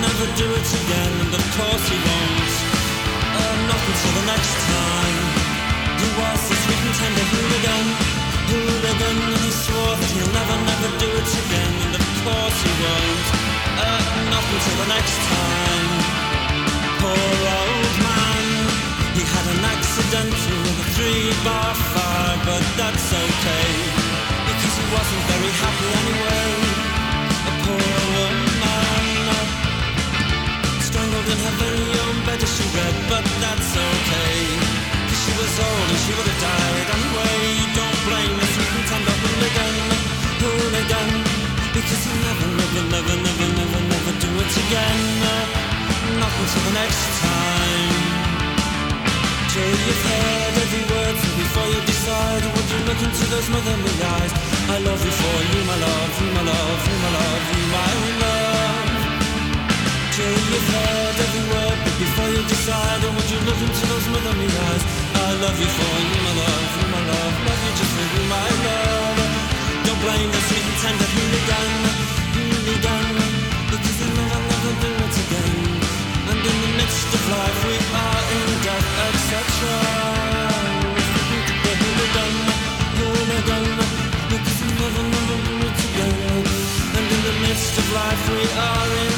never do it again, and of course he won't. Not until the next time. He was the sweet and tender hooligan, and he swore that he'll never, never do it again, and of course he won't. Not until the next time. Poor old man, he had an accident with a 3-bar fire, but that's okay, because he wasn't very happy anyway. A poor woman, strangled in her very own bed as she read, but that's okay, cause she was old and she would have died anyway. Don't blame the sweet and tender hooligan, because he'll never, never, never, never, never, never do it again. Not until the next time. Till you've heard every word, so before you decide, would you look into those motherly eyes? I love you for you, my love, you, my love, you, my love, you, my love. Till you've heard every word, but before you decide, would you look into those motherly eyes? I love you for you, my love, you, my love you just for you, my love. Don't blame the sweet and tender hooligan, because he'll never, never do it again. And in the midst of life we are in death, etc. The hooligan, because he'll never, never do it again. And in the midst of life we are in